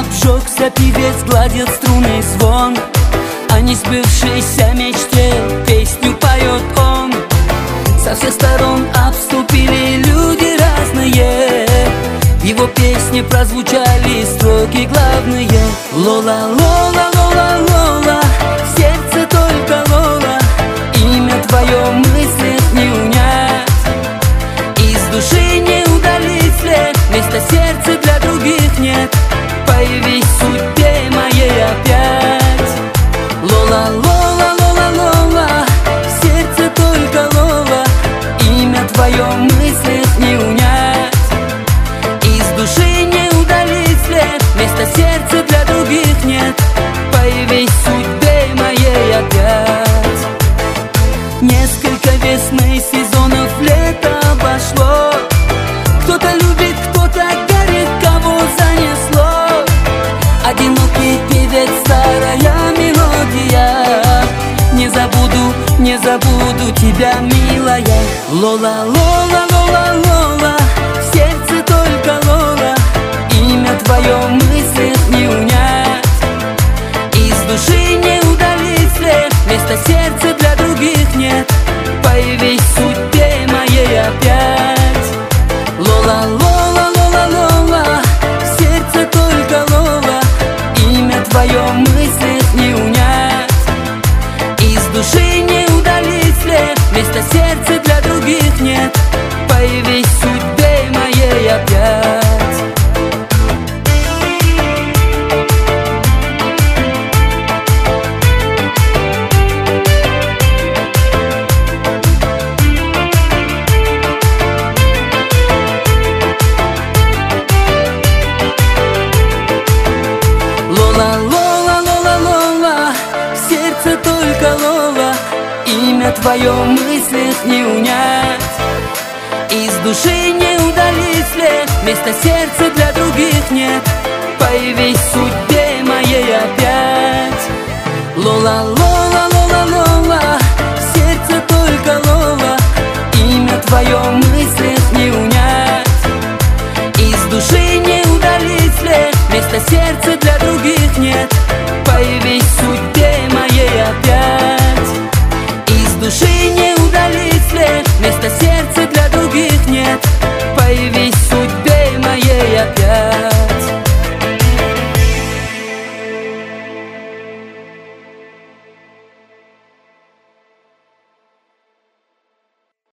обжегся певец, гладит струны звон. О несбывшейся мечте песню поет он. Со всех сторон обступили люди разные. В его песне прозвучали строки главные. Лола, Лола, Лола, Лола, в сердце только Лола. Имя твое в мыслях не унять, из души не удалить след. Места сердца для других нет. Появись в судьбе моей опять. Лола, Лола, Лола, Лола, в сердце только Лола. Имя твое в мыслях не унять, из души не удалить след. Места сердца для других нет. Появись в судьбе моей опять. Несколько весны, сезонов, лето обошло. Кто-то любит, кто-то горит, кого занесло. Одинокий певец, старая мелодия. Не забуду, не забуду тебя, милая. Лола, Лола, Лола, Лола, в сердце только Лола. Имя твое в мыслях не унять, из души не удалить след. Места сердца для других нет. Появись в судьбе моей опять. Лола, Лола, Лола, Лола, в сердце только Лола. Имя твое в мыслях не унять, из души не удалить след. Места сердца для других нет. Появись в судьбе моей опять. Лола, Лола, Лола, Лола, в сердце только Лола. Имя твое в мыслях не унять, из души не удалить след. Места сердца для других нет. Появись в судьбе моей опять. Лола, Лола, Лола, Лола, в сердце только Лола. Имя твое в мыслях не унять, из души не удалить след. Места сердца для